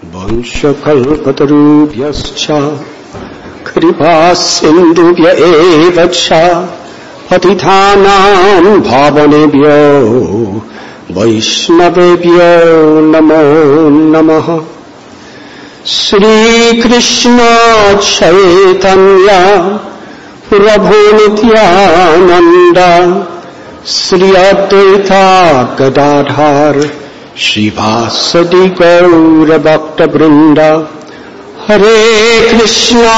वंशकल्पतरुभ्यश्च कृपासिन्धुभ्य एव च पतितानां पावनेभ्यो वैष्णवेभ्यो नमो नमः। श्रीकृष्ण चैतन्य प्रभु नित्यानंद श्री अद्वैत गदाधर श्रीवासदि गौर भक्त वृंद। हरे कृष्णा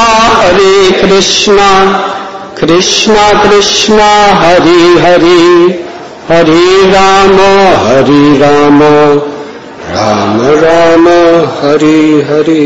कृष्णा कृष्णा हरे हरे, हरे Ram Ram Ram Hare Hare.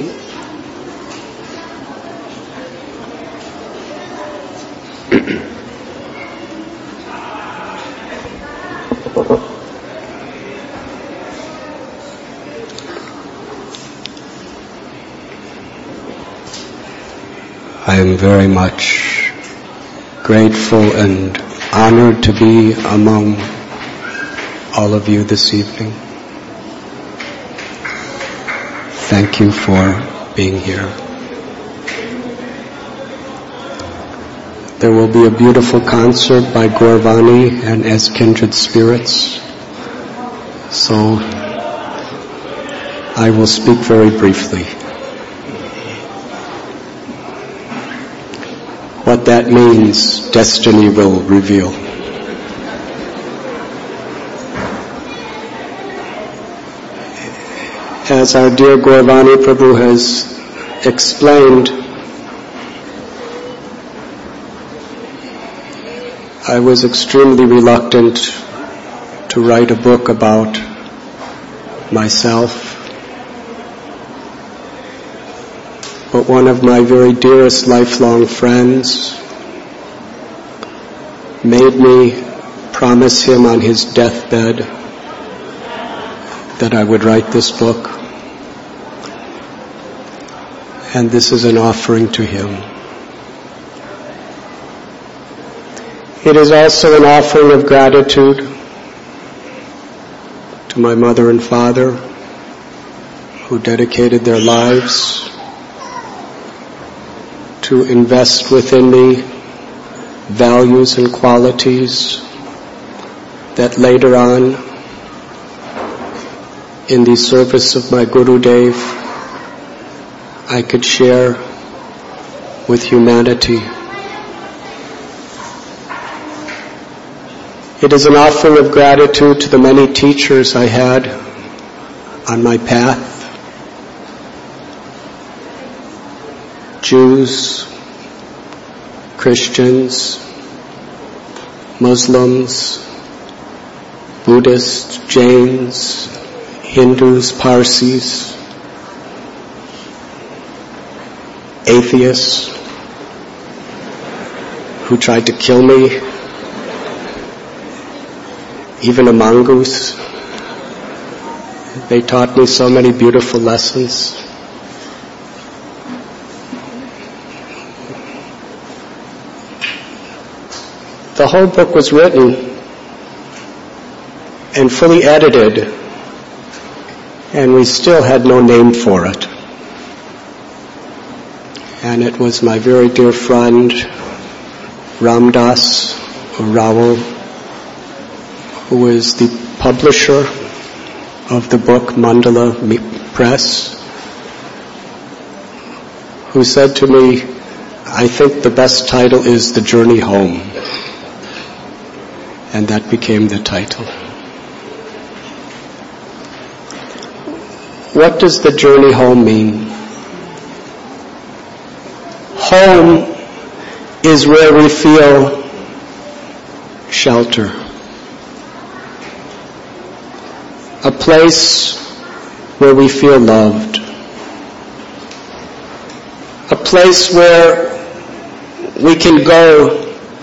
I am very much grateful and honored to be among all of you this evening. Thank you for being here. There will be a beautiful concert by Gauravani and As Kindred Spirits, so I will speak very briefly. What that means, destiny will reveal. As our dear Gauravani Prabhu has explained, I was extremely reluctant to write a book about myself, but one of my very dearest lifelong friends made me promise him on his deathbed that I would write this book, and this is an offering to him. It is also an offering of gratitude to my mother and father who dedicated their lives to invest within me values and qualities that later on in the service of my Guru Dev I could share with humanity. It is an offering of gratitude to the many teachers I had on my path. Jews, Christians, Muslims, Buddhists, Jains, Hindus, Parsis, atheists who tried to kill me, even a mongoose. They taught me so many beautiful lessons. The whole book was written and fully edited, and we still had no name for it. And it was my very dear friend Ramdas, or Raul, who is the publisher of the book Mandala Press, who said to me, I think the best title is The Journey Home. And that became the title. What does the journey home mean? Home is where we feel shelter. A place where we feel loved. A place where we can go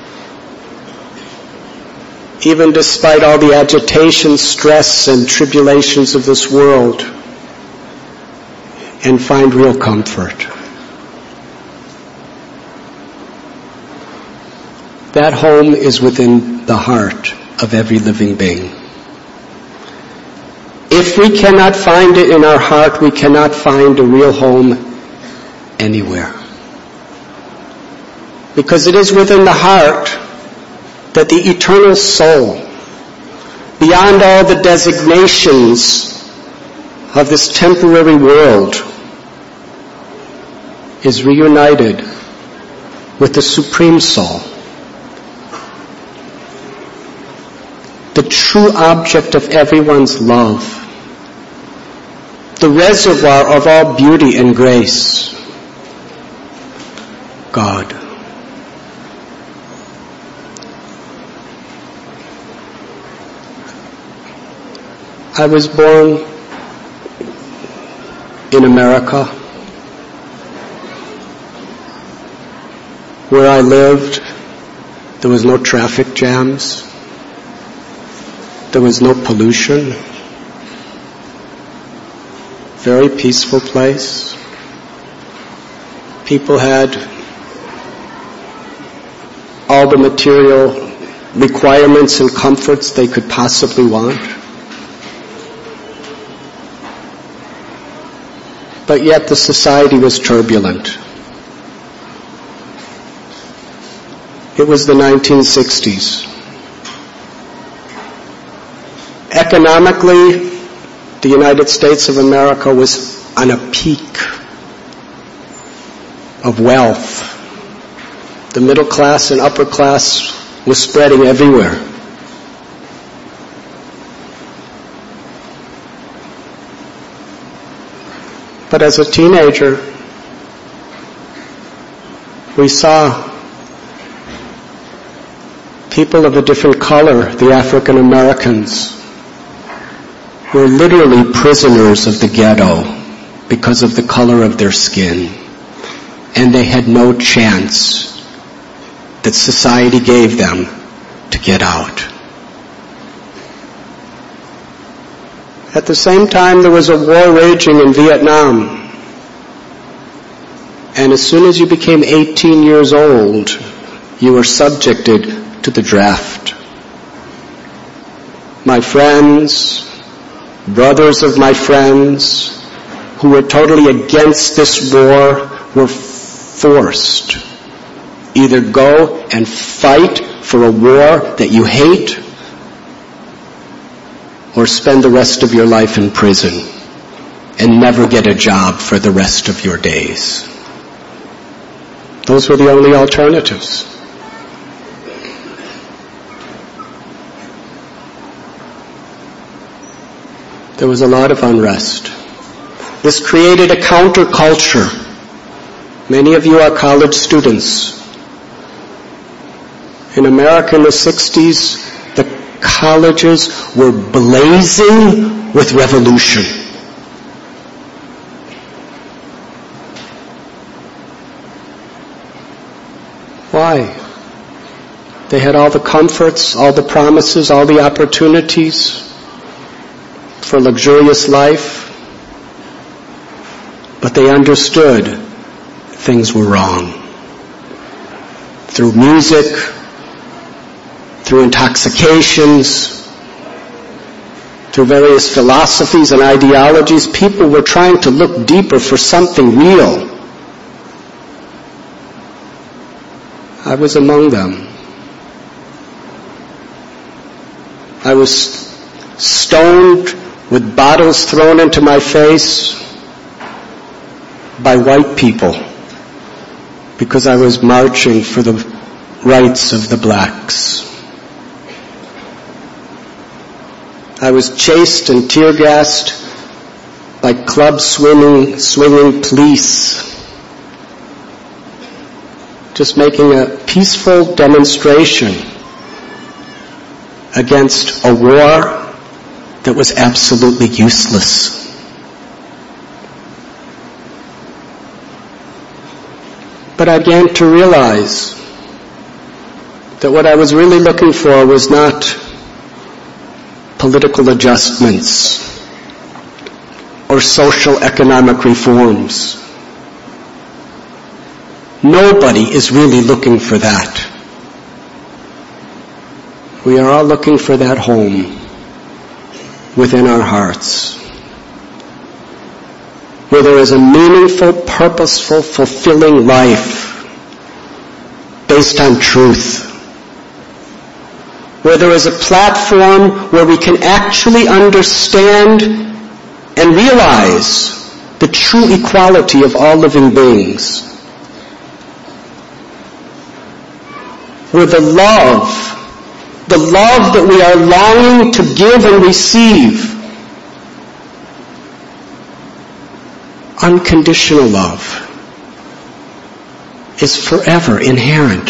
even despite all the agitation, stress, and tribulations of this world, and find real comfort. That home is within the heart of every living being. If we cannot find it in our heart, we cannot find a real home anywhere. Because it is within the heart that the eternal soul, beyond all the designations of this temporary world, is reunited with the Supreme Soul, the true object of everyone's love, the reservoir of all beauty and grace, God. I was born in America. Where I lived, there was no traffic jams. There was no pollution. Very peaceful place. People had all the material requirements and comforts they could possibly want. But yet the society was turbulent. It was the 1960s. Economically, the United States of America was on a peak of wealth. The middle class and upper class was spreading everywhere. But as a teenager, we saw people of a different color, the African Americans, were literally prisoners of the ghetto because of the color of their skin. And they had no chance that society gave them to get out. At the same time, there was a war raging in Vietnam. And as soon as you became 18 years old, you were subjected to the draft. My friends, brothers of my friends, who were totally against this war, were forced. Either go and fight for a war that you hate, or spend the rest of your life in prison and never get a job for the rest of your days. Those were the only alternatives. There was a lot of unrest. This created a counterculture. Many of you are college students. In America in the 60s, the colleges were blazing with revolution. Why? They had all the comforts, all the promises, all the opportunities for luxurious life, but they understood things were wrong. Through music, through intoxications, through various philosophies and ideologies, people were trying to look deeper for something real. I was among them. I was stoned with bottles thrown into my face by white people because I was marching for the rights of the blacks. I was chased and tear-gassed by club swinging police, just making a peaceful demonstration against a war that was absolutely useless. But I began to realize that what I was really looking for was not political adjustments or social economic reforms. Nobody is really looking for that. We are all looking for that home. within our hearts, where there is a meaningful, purposeful, fulfilling life based on truth, where there is a platform where we can actually understand and realize the true equality of all living beings, where the love that we are longing to give and receive, unconditional love, is forever inherent.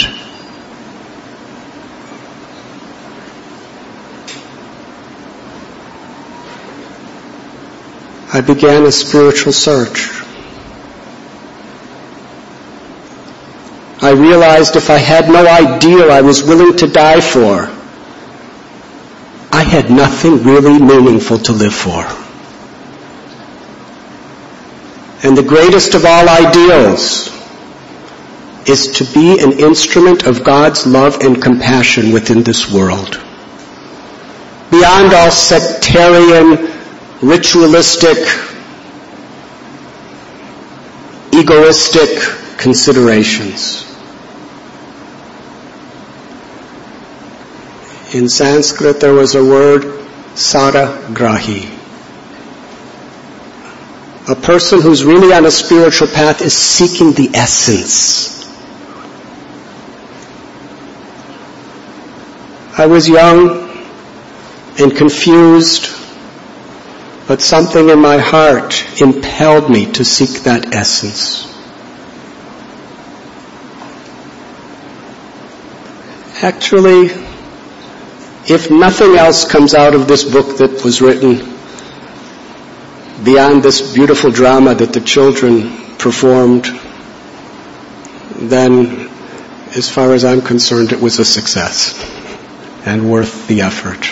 I began a spiritual search. I realized if I had no ideal I was willing to die for, I had nothing really meaningful to live for. And the greatest of all ideals is to be an instrument of God's love and compassion within this world, beyond all sectarian, ritualistic, egoistic considerations. In Sanskrit there was a word, saragrahi. A person who's really on a spiritual path is seeking the essence. I was young and confused, but something in my heart impelled me to seek that essence. Actually, if nothing else comes out of this book that was written, beyond this beautiful drama that the children performed, then, as far as I'm concerned, it was a success and worth the effort.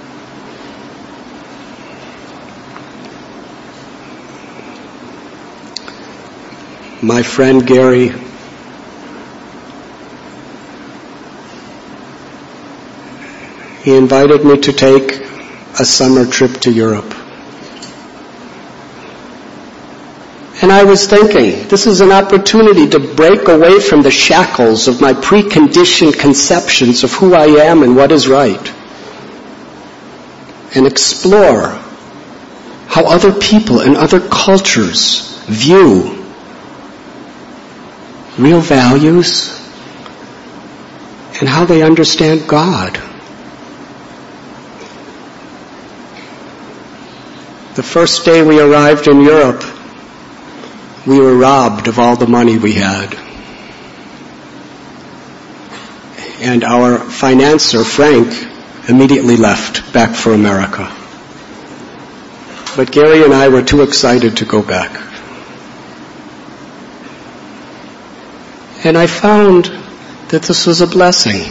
My friend Gary, he invited me to take a summer trip to Europe. And I was thinking, this is an opportunity to break away from the shackles of my preconditioned conceptions of who I am and what is right, and explore how other people and other cultures view real values and how they understand God. The first day we arrived in Europe, we were robbed of all the money we had. And our financier, Frank, immediately left back for America. But Gary and I were too excited to go back. And I found that this was a blessing.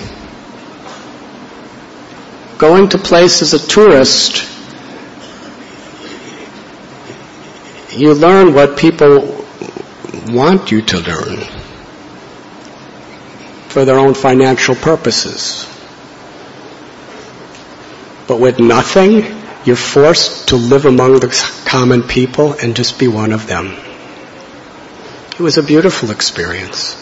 Going to places as a tourist, you learn what people want you to learn for their own financial purposes. But with nothing, you're forced to live among the common people and just be one of them. It was a beautiful experience.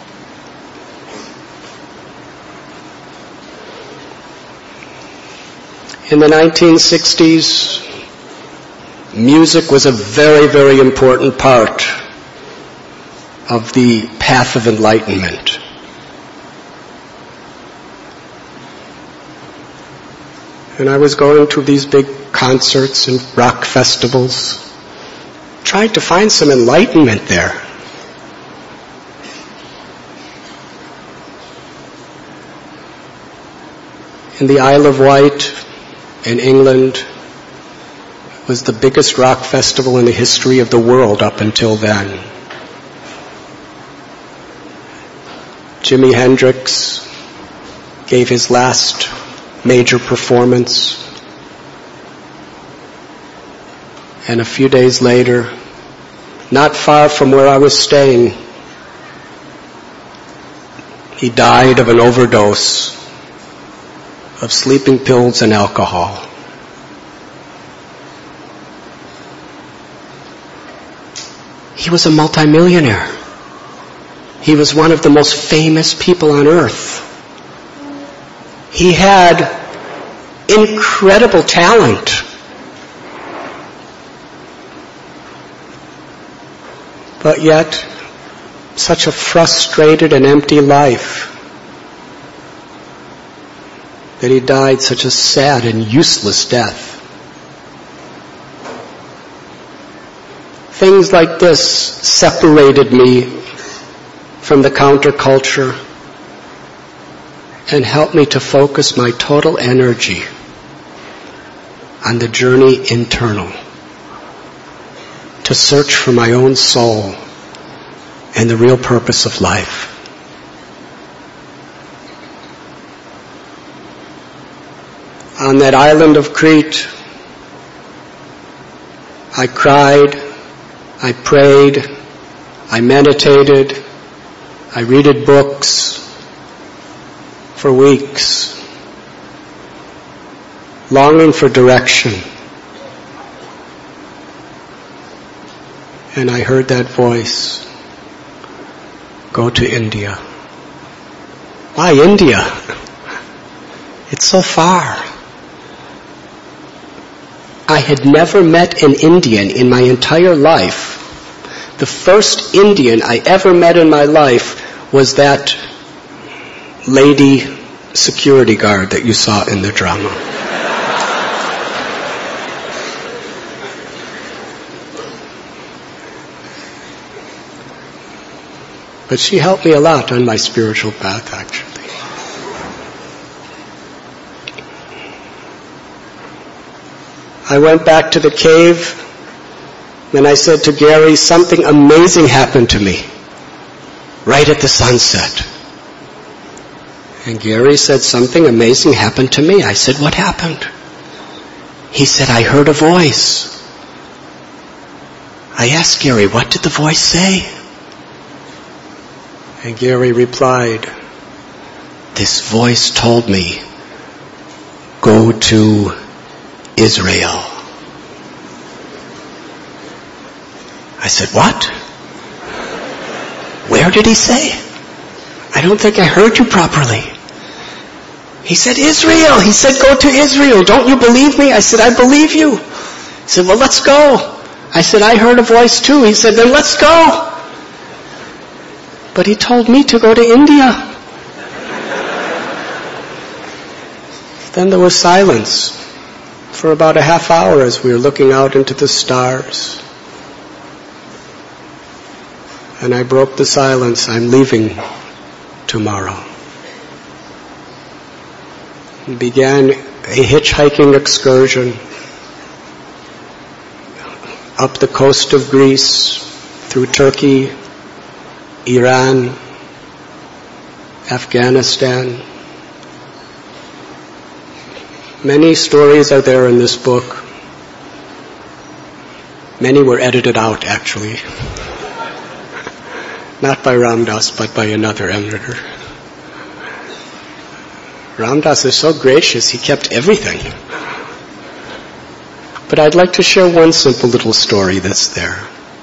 In the 1960s, music was a very, very important part of the path of enlightenment. And I was going to these big concerts and rock festivals, trying to find some enlightenment there. In the Isle of Wight, in England, was the biggest rock festival in the history of the world up until then. Jimi Hendrix gave his last major performance, and a few days later, not far from where I was staying, he died of an overdose of sleeping pills and alcohol. He was a multimillionaire. He was one of the most famous people on earth. He had incredible talent. But yet, such a frustrated and empty life that he died such a sad and useless death. Things like this separated me from the counterculture and helped me to focus my total energy on the journey internal, to search for my own soul and the real purpose of life. On that island of Crete, I cried, I prayed, I meditated, I read books for weeks, longing for direction. And I heard that voice, go to India. Why India? It's so far. I had never met an Indian in my entire life. The first Indian I ever met in my life was that lady security guard that you saw in the drama. But she helped me a lot on my spiritual path, actually. I went back to the cave, and I said to Gary, something amazing happened to me right at the sunset. And Gary said, something amazing happened to me. I said, what happened? He said, I heard a voice. I asked Gary, what did the voice say? And Gary replied, this voice told me, go to Israel. I said, what? Where did he say? I don't think I heard you properly. He said, Israel. He said, go to Israel. Don't you believe me? I said, I believe you. He said, well, let's go. I said, I heard a voice too. He said, then let's go. But he told me to go to India. Then there was silence for about a half hour as we were looking out into the stars. And I broke the silence. I'm leaving tomorrow. And began a hitchhiking excursion up the coast of Greece, through Turkey, Iran, Afghanistan. Many stories are there in this book. Many were edited out, actually. Not by Ram Dass, but by another editor. Ram Dass is so gracious, he kept everything. But I'd like to share one simple little story that's there.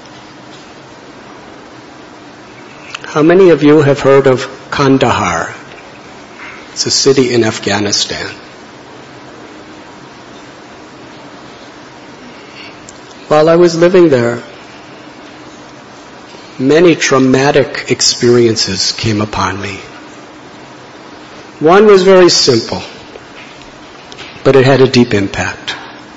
How many of you have heard of Kandahar? It's a city in Afghanistan. While I was living there, many traumatic experiences came upon me. One was very simple, but it had a deep impact.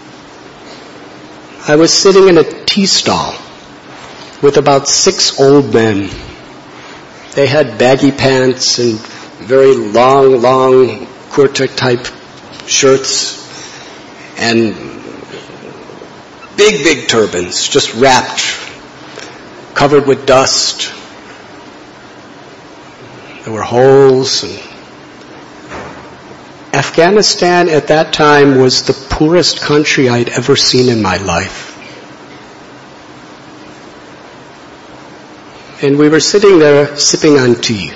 I was sitting in a tea stall with about 6 old men. They had baggy pants and very long kurta-type shirts and big turbans, just wrapped, covered with dust. There were holes. And Afghanistan at that time was the poorest country I'd ever seen in my life. And we were sitting there sipping on tea.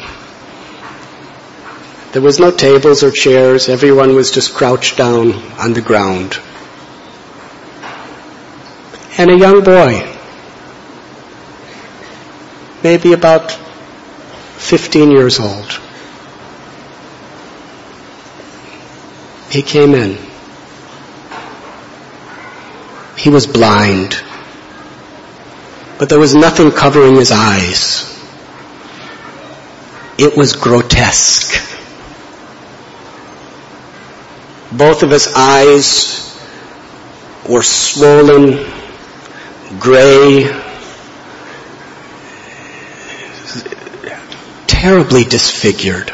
There was no tables or chairs. Everyone was just crouched down on the ground. And a young boy maybe about 15 years old. He came in. He was blind, but there was nothing covering his eyes. It was grotesque. Both of his eyes were swollen, gray, terribly disfigured.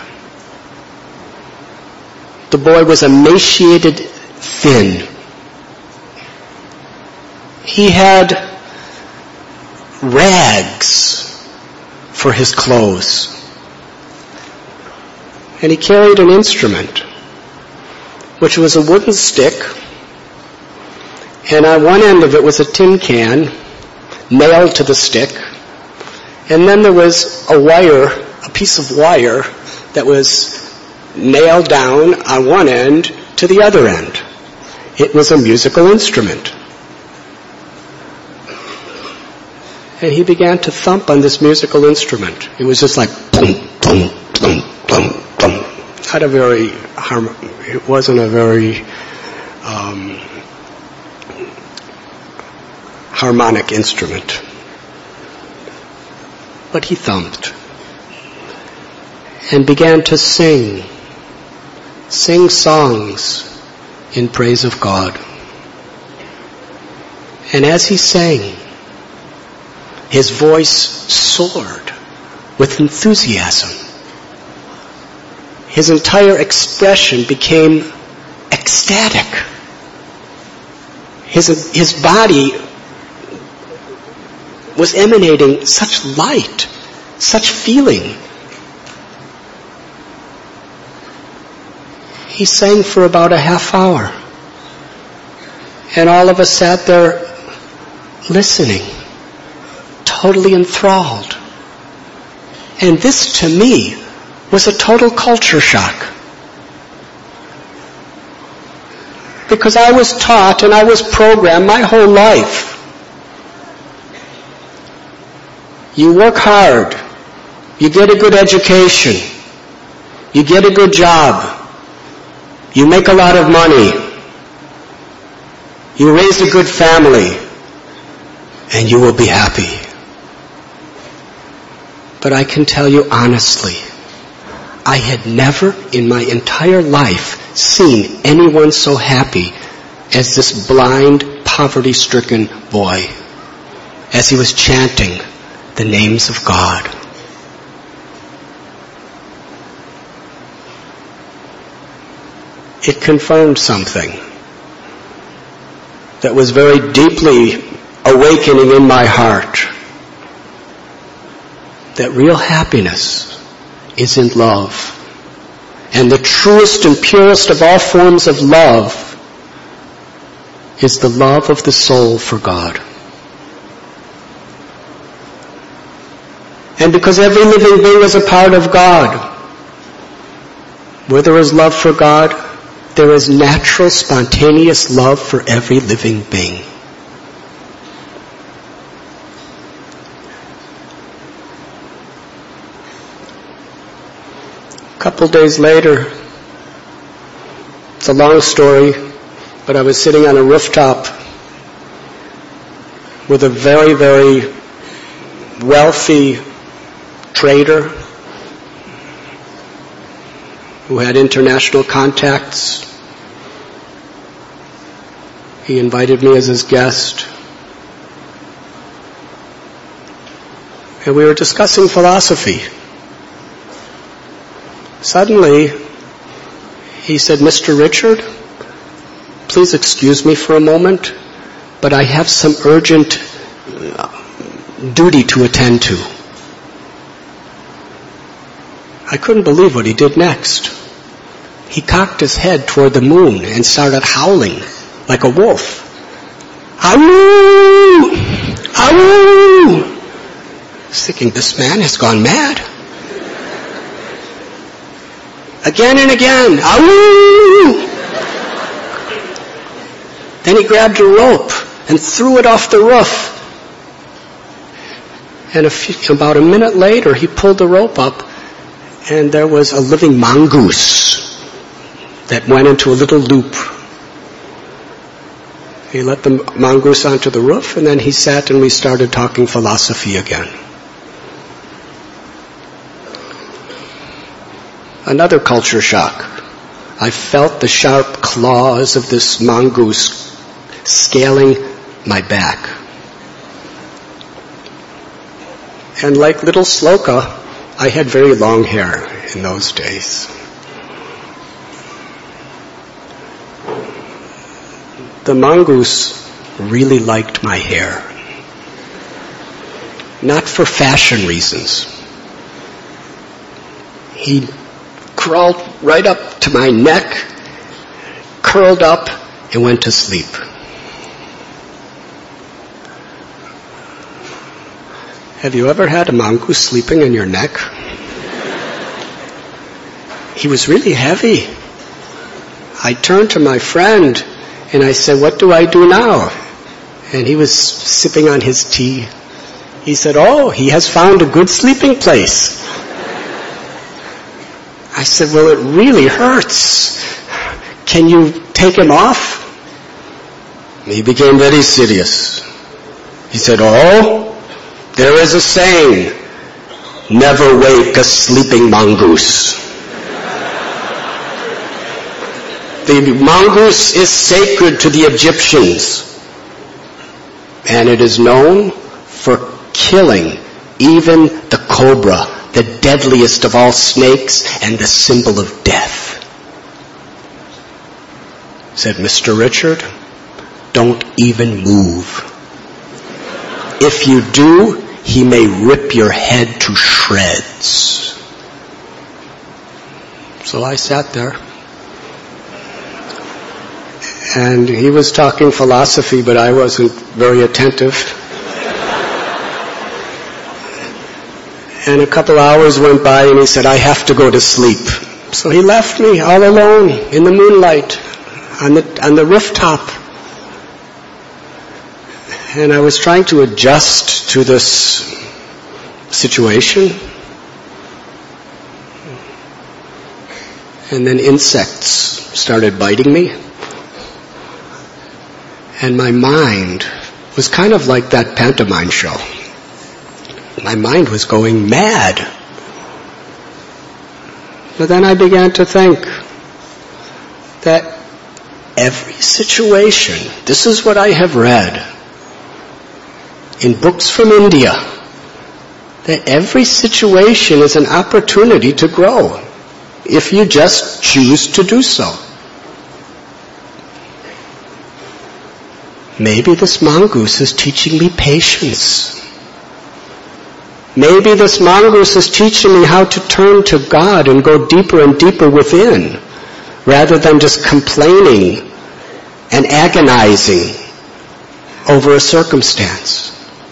The boy was emaciated, thin. He had rags for his clothes. And he carried an instrument, which was a wooden stick, and on one end of it was a tin can nailed to the stick, and then there was a piece of wire that was nailed down on one end to the other end. It was a musical instrument. And he began to thump on this musical instrument. It was just like boom, boom, boom, boom, boom. It wasn't a very harmonic instrument. But he thumped and began to sing songs in praise of God. And as he sang, his voice soared with enthusiasm. His entire expression became ecstatic. His body was emanating such light, such feeling. He sang for about a half hour. And all of us sat there listening, totally enthralled. And this, to me, was a total culture shock. Because I was taught and I was programmed my whole life. You work hard. You get a good education. You get a good job. You make a lot of money. You raise a good family. And you will be happy. But I can tell you honestly, I had never in my entire life seen anyone so happy as this blind, poverty-stricken boy as he was chanting the names of God. It confirmed something that was very deeply awakening in my heart. That real happiness is in love. And the truest and purest of all forms of love is the love of the soul for God. And because every living being is a part of God, where there is love for God, there is natural, spontaneous love for every living being. A couple days later, it's a long story, but I was sitting on a rooftop with a very, very wealthy trader who had international contacts. He invited me as his guest. And we were discussing philosophy. Suddenly, he said, "Mr. Richard, please excuse me for a moment, but I have some urgent duty to attend to." I couldn't believe what he did next. He cocked his head toward the moon and started howling like a wolf. "Awoo! Awoo!" I was thinking, this man has gone mad. Again and again, "Awoo!" Then he grabbed a rope and threw it off the roof. And about a minute later, he pulled the rope up, and there was a living mongoose that went into a little loop. He let the mongoose onto the roof, and then he sat and we started talking philosophy again. Another culture shock. I felt the sharp claws of this mongoose scaling my back. And like little Sloka, I had very long hair in those days. The mongoose really liked my hair. Not for fashion reasons. He crawled right up to my neck, curled up, and went to sleep. Have you ever had a mongoose sleeping in your neck? He was really heavy. I turned to my friend and I said, "What do I do now?" And he was sipping on his tea. He said, "Oh, he has found a good sleeping place." I said, "Well, it really hurts. Can you take him off?" He became very serious. He said, "Oh, there is a saying, never wake a sleeping mongoose. The mongoose is sacred to the Egyptians, and it is known for killing even the cobra, the deadliest of all snakes and the symbol of death." Said, "Mr. Richard, don't even move. If you do, he may rip your head to shreds." So I sat there. And he was talking philosophy, but I wasn't very attentive. And a couple hours went by and he said, "I have to go to sleep." So he left me all alone in the moonlight on the rooftop. And I was trying to adjust to this situation. And then insects started biting me. And my mind was kind of like that pantomime show. My mind was going mad. But then I began to think that every situation, this is what I have read in books from India, that every situation is an opportunity to grow if you just choose to do so. Maybe this mongoose is teaching me patience. Maybe this mongoose is teaching me how to turn to God and go deeper and deeper within, rather than just complaining and agonizing over a circumstance.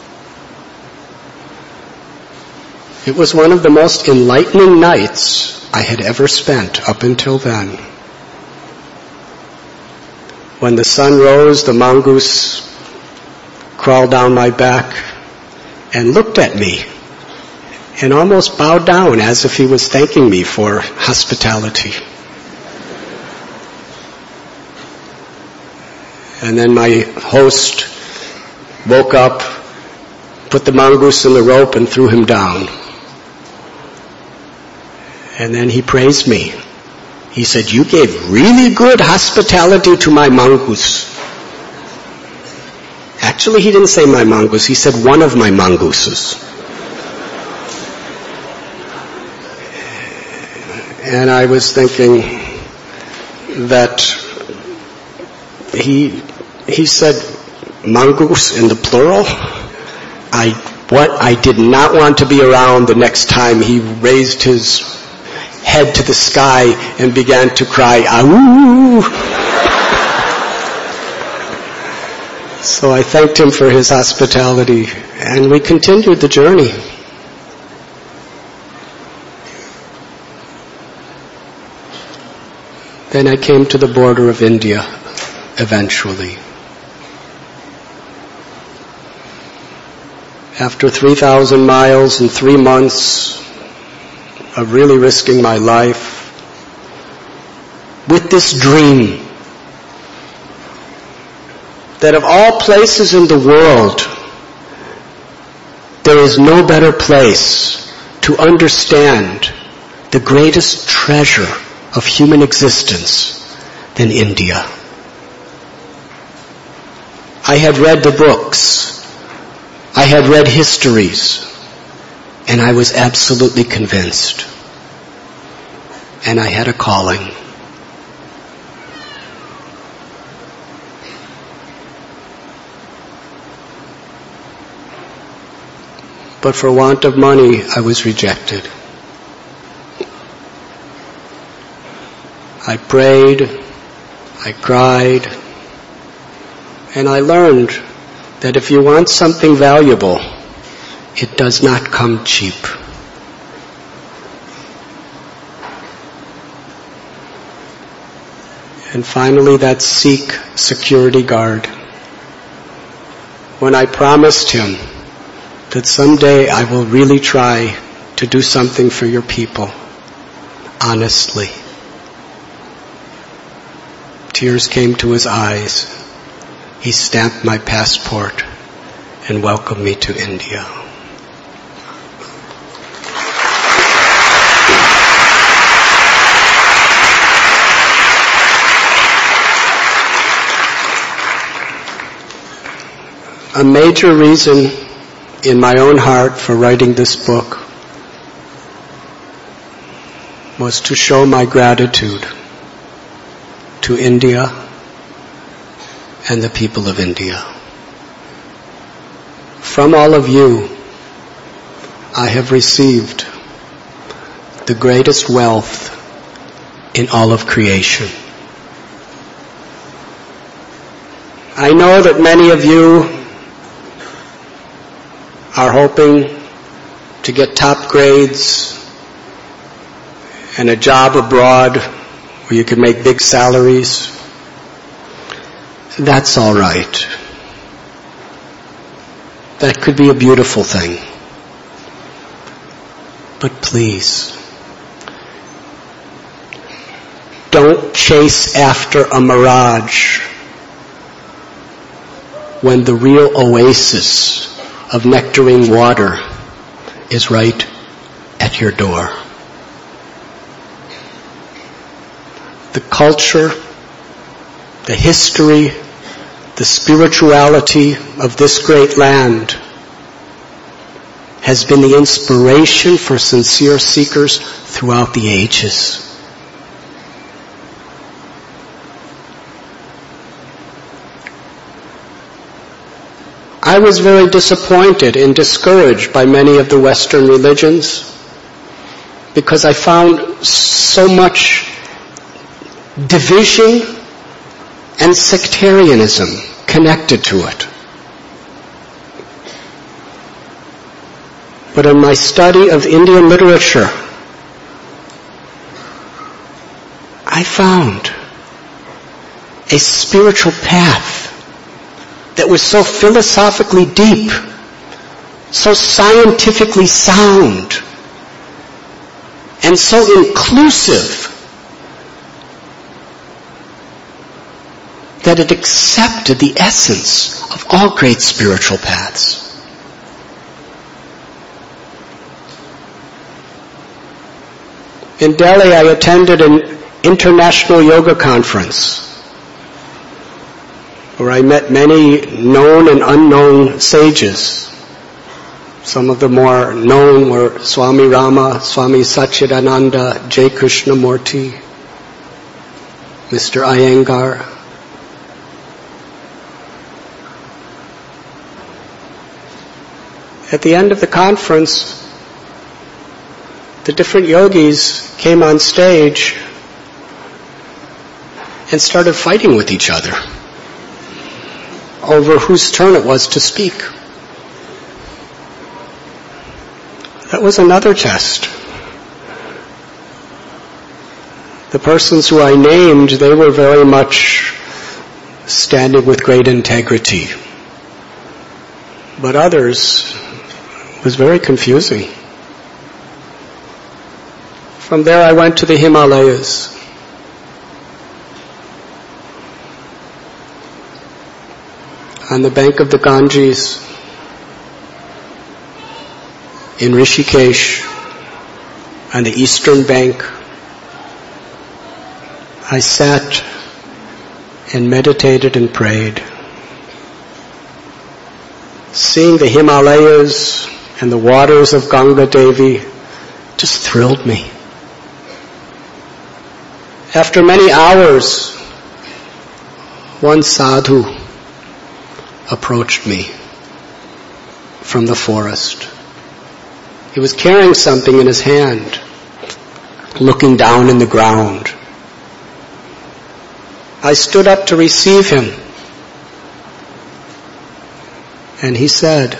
It was one of the most enlightening nights I had ever spent up until then. When the sun rose, the mongoose crawled down my back and looked at me and almost bowed down as if he was thanking me for hospitality. And then my host woke up, put the mongoose in the rope and threw him down. And then he praised me. He said, "You gave really good hospitality to my mongoose." Actually, he didn't say my mongoose. He said one of my mongooses. And I was thinking that he said mongoose in the plural. I did not want to be around the next time he raised his head to the sky and began to cry, "Ahoo!" So I thanked him for his hospitality, and we continued the journey. Then I came to the border of India, eventually. after 3,000 miles in 3 months of really risking my life, with this dream that of all places in the world, there is no better place to understand the greatest treasure of human existence than India. I had read the books, I had read histories, and I was absolutely convinced. And I had a calling. But for want of money, I was rejected. I prayed, I cried, and I learned that if you want something valuable, it does not come cheap. And finally, that Sikh security guard, when I promised him that someday I will really try to do something for your people, honestly. Tears came to his eyes. He stamped my passport and welcomed me to India. A major reason in my own heart for writing this book was to show my gratitude to India and the people of India. From all of you, I have received the greatest wealth in all of creation. I know that many of you are hoping to get top grades and a job abroad where you can make big salaries. That's all right. That could be a beautiful thing. But please, don't chase after a mirage when the real oasis of nectarine water is right at your door. The culture, the history, the spirituality of this great land has been the inspiration for sincere seekers throughout the ages. I was very disappointed and discouraged by many of the Western religions because I found so much division and sectarianism connected to it. But in my study of Indian literature, I found a spiritual path that was so philosophically deep, so scientifically sound, and so inclusive that it accepted the essence of all great spiritual paths. In Delhi, I attended an international yoga conference where I met many known and unknown sages. Some of the more known were Swami Rama, Swami Satchidananda, J. Krishnamurti, Mr. Iyengar. At the end of the conference, the different yogis came on stage and started fighting with each other over whose turn it was to speak. That was another test. The persons who I named, they were very much standing with great integrity. But others, It was very confusing. From there I went to the Himalayas. On the bank of the Ganges, in Rishikesh, on the eastern bank, I sat and meditated and prayed. Seeing the Himalayas and the waters of Ganga Devi just thrilled me. After many hours, one sadhu approached me from the forest. He was carrying something in his hand, looking down in the ground. I stood up to receive him, and he said,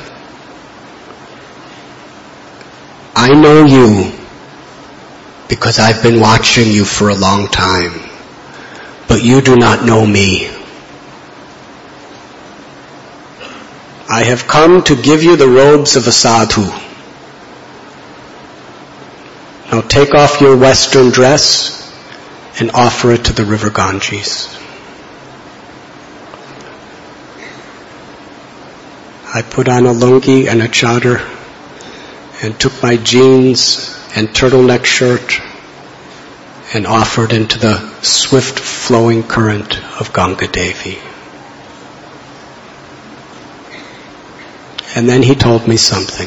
"I know you because I've been watching you for a long time, but you do not know me. I have come to give you the robes of a sadhu. Now take off your Western dress and offer it to the river Ganges." I put on a lungi and a chadar and took my jeans and turtleneck shirt and offered into the swift flowing current of Ganga Devi. And then he told me something.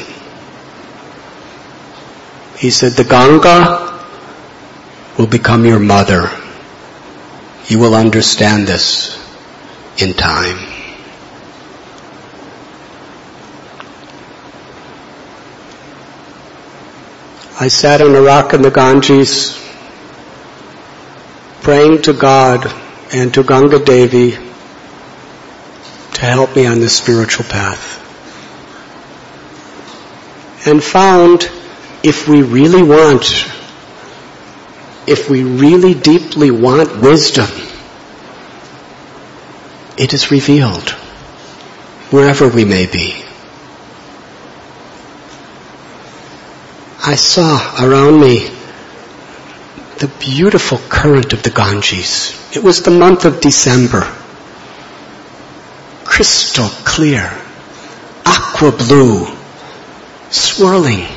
He said, "The Ganga will become your mother. You will understand this in time." I sat on a rock in the Ganges, praying to God and to Ganga Devi to help me on this spiritual path, and found if we really deeply want wisdom, it is revealed wherever we may be. I saw around me the beautiful current of the Ganges. It was the month of December. Crystal clear, aqua blue, swirling.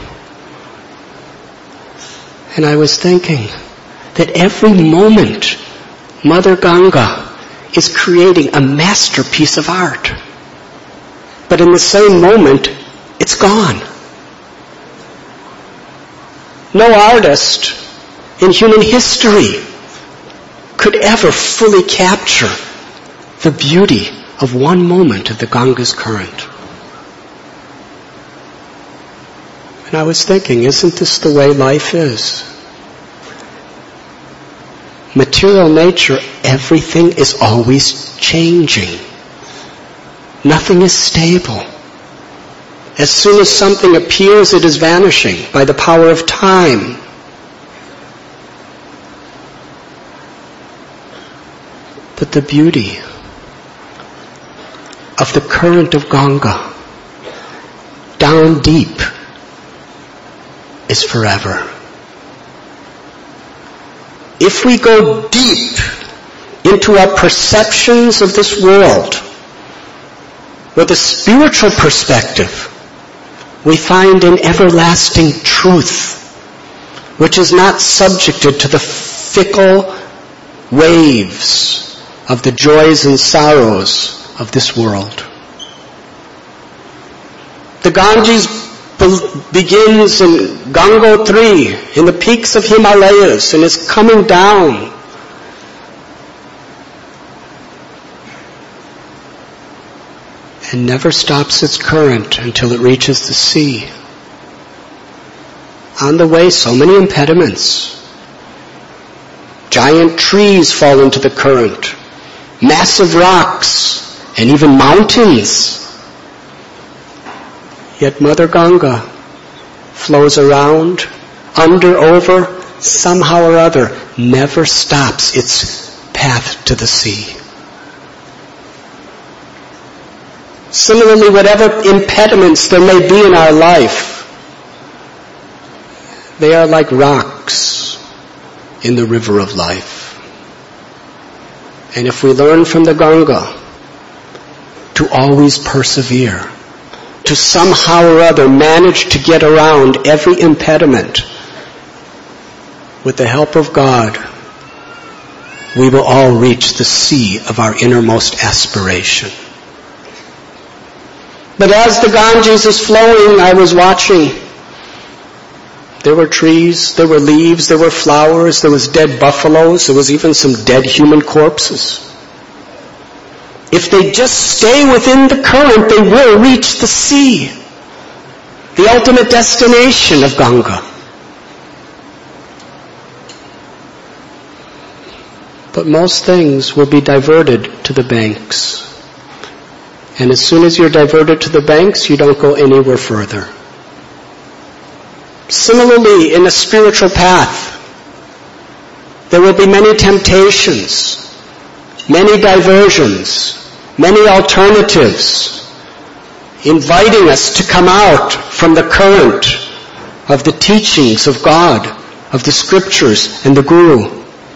And I was thinking that every moment Mother Ganga is creating a masterpiece of art. But in the same moment, it's gone. No artist in human history could ever fully capture the beauty of one moment of the Ganga's current. And I was thinking, isn't this the way life is? Material nature, everything is always changing. Nothing is stable. As soon as something appears, it is vanishing by the power of time. But the beauty of the current of Ganga, down deep, is forever. If we go deep into our perceptions of this world with a spiritual perspective, we find an everlasting truth which is not subjected to the fickle waves of the joys and sorrows of this world. The Ganges begins in Gangotri, in the peaks of Himalayas, and is coming down. And never stops its current until it reaches the sea. On the way, so many impediments. Giant trees fall into the current, massive rocks, and even mountains. Yet Mother Ganga flows around, under, over, somehow or other, never stops its path to the sea. Similarly, whatever impediments there may be in our life, They are like rocks in the river of life. And if we learn from the Ganga to always persevere, to somehow or other manage to get around every impediment, with the help of God, we will all reach the sea of our innermost aspiration. But as the Ganges is flowing, I was watching. There were trees, there were leaves, there were flowers, there was dead buffaloes, there was even some dead human corpses. If they just stay within the current, they will reach the sea, the ultimate destination of Ganga. But most things will be diverted to the banks. And as soon as you're diverted to the banks, you don't go anywhere further. Similarly, in a spiritual path, there will be many temptations, many diversions, many alternatives, inviting us to come out from the current of the teachings of God, of the scriptures and the Guru.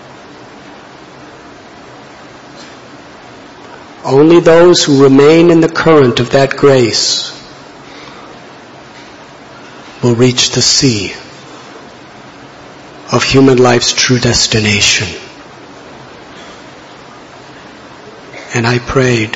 Only those who remain in the current of that grace will reach the sea of human life's true destination. And I prayed,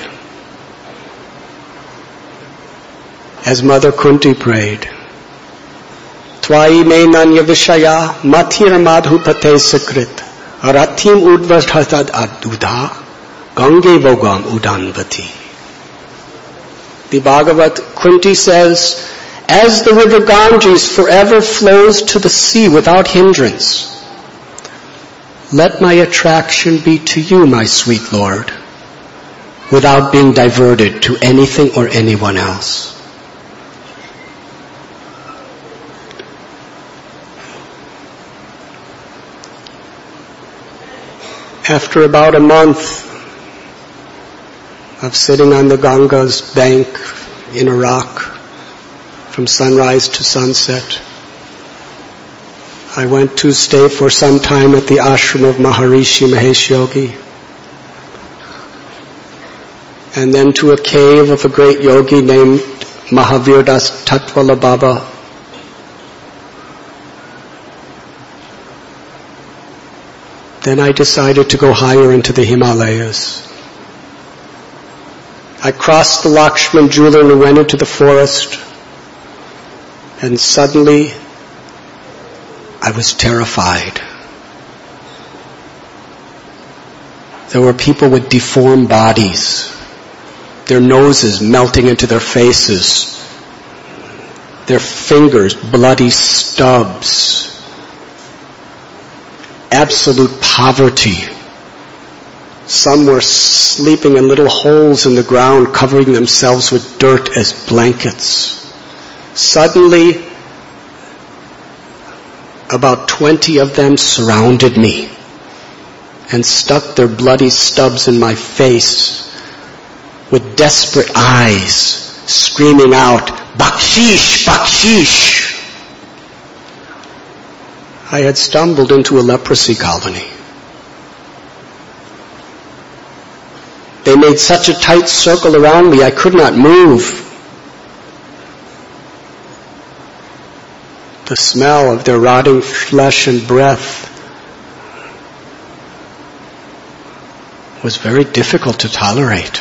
as Mother Kunti prayed, Tvai me nanya vishaya mathir madhupate sakrit arathim udvasthatad adudha Gange Vogam Udanvati. The Bhagavad Kunti says, as the river Ganges forever flows to the sea without hindrance, let my attraction be to you, my sweet Lord, without being diverted to anything or anyone else. After about a month of sitting on the Ganga's bank in a rock from sunrise to sunset, I went to stay for some time at the ashram of Maharishi Mahesh Yogi, and then to a cave of a great yogi named Mahavir Das Tatwala Baba. Then I decided to go higher into the Himalayas. I crossed the Lakshman Jula and went into the forest, and suddenly I was terrified. There were people with deformed bodies, their noses melting into their faces, their fingers bloody stubs, absolute poverty. Some were sleeping in little holes in the ground, covering themselves with dirt as blankets. Suddenly, about 20 of them surrounded me and stuck their bloody stubs in my face with desperate eyes, screaming out, "Bakshish! Bakshish!" I had stumbled into a leprosy colony. They made such a tight circle around me, I could not move. The smell of their rotting flesh and breath was very difficult to tolerate.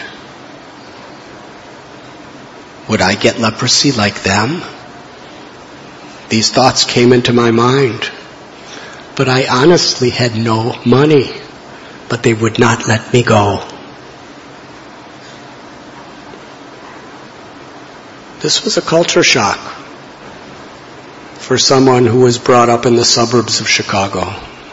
Would I get leprosy like them? These thoughts came into my mind. But I honestly had no money, but they would not let me go. This was a culture shock for someone who was brought up in the suburbs of Chicago.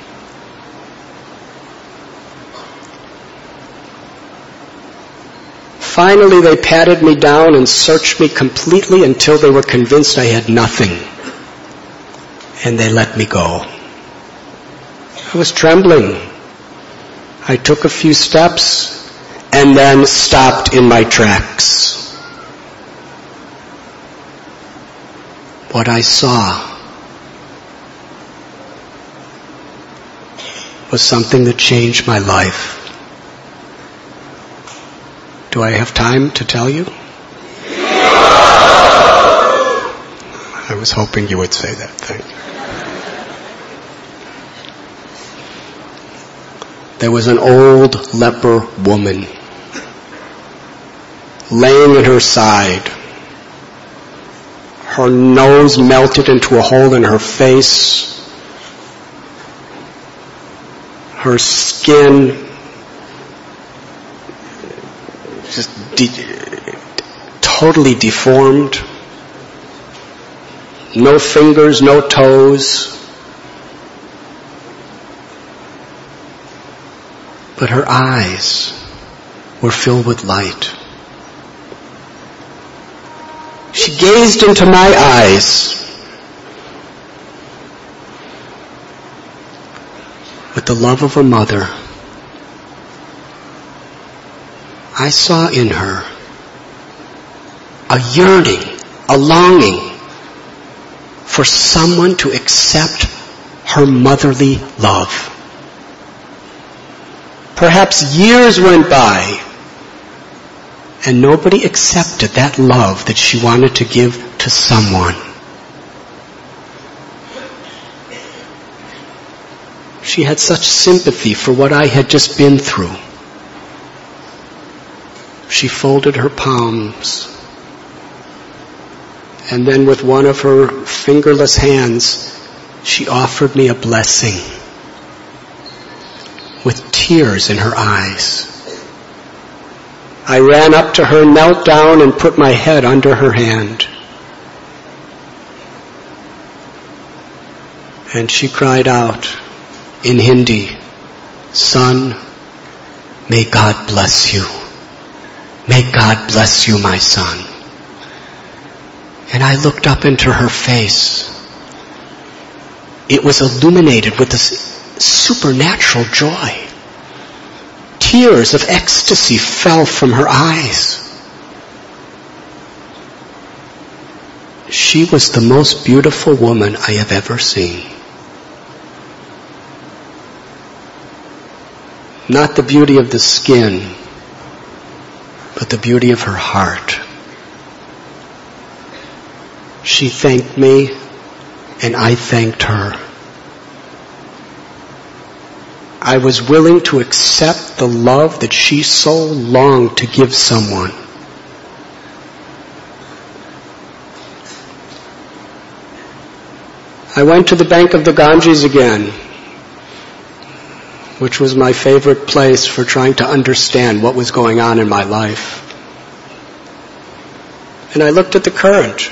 Finally, they patted me down and searched me completely until they were convinced I had nothing. And they let me go. I was trembling. I took a few steps and then stopped in my tracks. What I saw was something that changed my life. Do I have time to tell you? I was hoping you would say that. Thank you. There was an old leper woman laying at her side. Her nose melted into a hole in her face. Her skin just totally deformed. No fingers, no toes. But her eyes were filled with light. She gazed into my eyes with the love of a mother. I saw in her a yearning, a longing for someone to accept her motherly love. Perhaps years went by and nobody accepted that love that she wanted to give to someone. She had such sympathy for what I had just been through. She folded her palms, and then with one of her fingerless hands, she offered me a blessing with tears in her eyes. I ran up to her, knelt down, and put my head under her hand. And she cried out in Hindi, "Son, may God bless you. May God bless you, my son." And I looked up into her face. It was illuminated with this supernatural joy. Tears of ecstasy fell from her eyes. She was the most beautiful woman I have ever seen. Not the beauty of the skin, but the beauty of her heart. She thanked me, and I thanked her. I was willing to accept the love that she so longed to give someone. I went to the bank of the Ganges again, which was my favorite place for trying to understand what was going on in my life. And I looked at the current.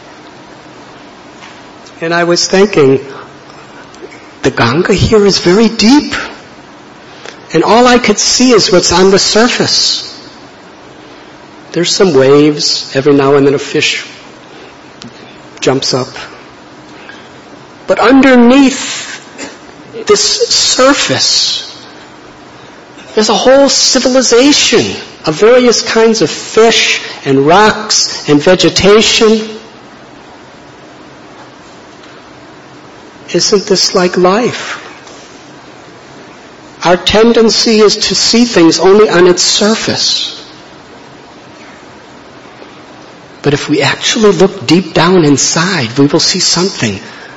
And I was thinking, the Ganga here is very deep. And all I could see is what's on the surface. There's some waves. Every now and then a fish jumps up. But underneath this surface, there's a whole civilization of various kinds of fish and rocks and vegetation. Isn't this like life? Our tendency is to see things only on its surface. But if we actually look deep down inside, we will see something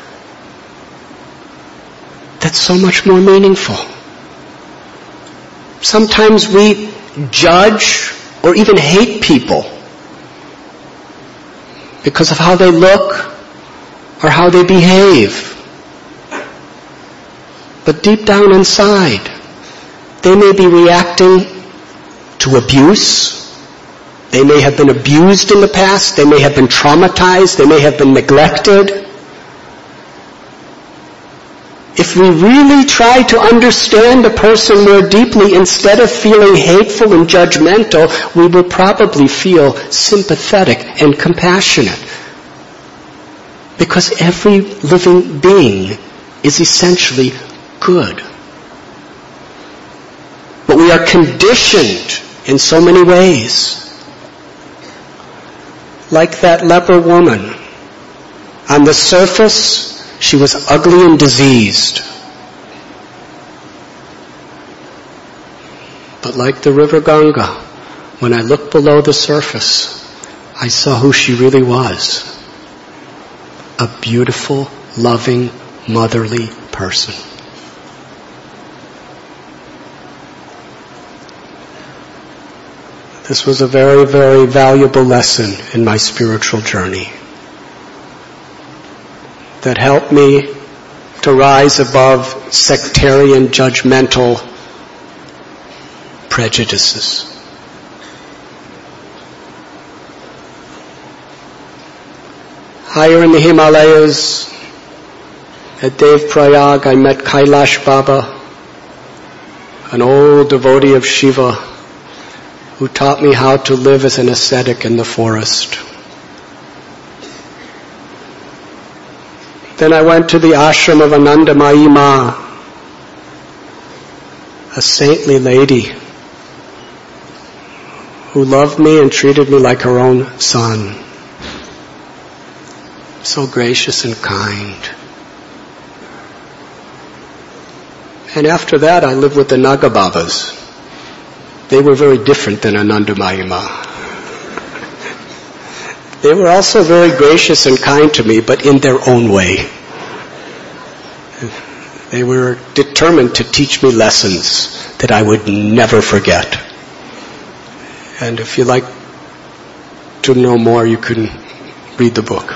that's so much more meaningful. Sometimes we judge or even hate people because of how they look or how they behave. But deep down inside, they may be reacting to abuse. They may have been abused in the past. They may have been traumatized. They may have been neglected. If we really try to understand a person more deeply, instead of feeling hateful and judgmental, we will probably feel sympathetic and compassionate. Because every living being is essentially good. But we are conditioned in so many ways. Like that leper woman. On the surface, she was ugly and diseased. but like the river Ganga, when I looked below the surface, I saw who she really was. A beautiful, loving, motherly person. This was a very, very valuable lesson in my spiritual journey that helped me to rise above sectarian, judgmental prejudices. Higher in the Himalayas, at Dev Prayag, I met Kailash Baba, an old devotee of Shiva, who taught me how to live as an ascetic in the forest. Then I went to the ashram of Anandamayi Ma, a saintly lady who loved me and treated me like her own son. So gracious and kind. And after that, I lived with the Naga Babas. They were very different than Anandamayi Ma. They were also very gracious and kind to me, but in their own way. They were determined to teach me lessons that I would never forget. And if you like to know more, you can read the book.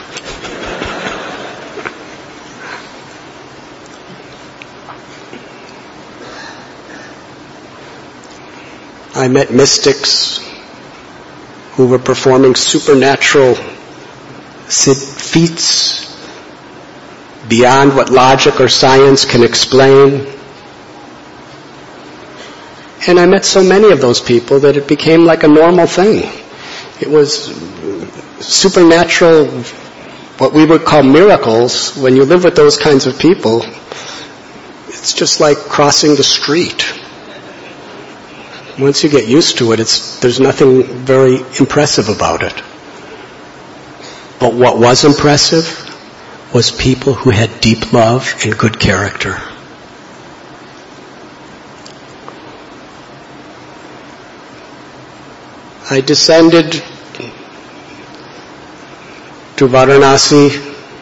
I met mystics who were performing supernatural feats beyond what logic or science can explain. And I met so many of those people that it became like a normal thing. It was supernatural, what we would call miracles. When you live with those kinds of people, it's just like crossing the street. Once you get used to it, there's nothing very impressive about it. But what was impressive was people who had deep love and good character. I descended to Varanasi,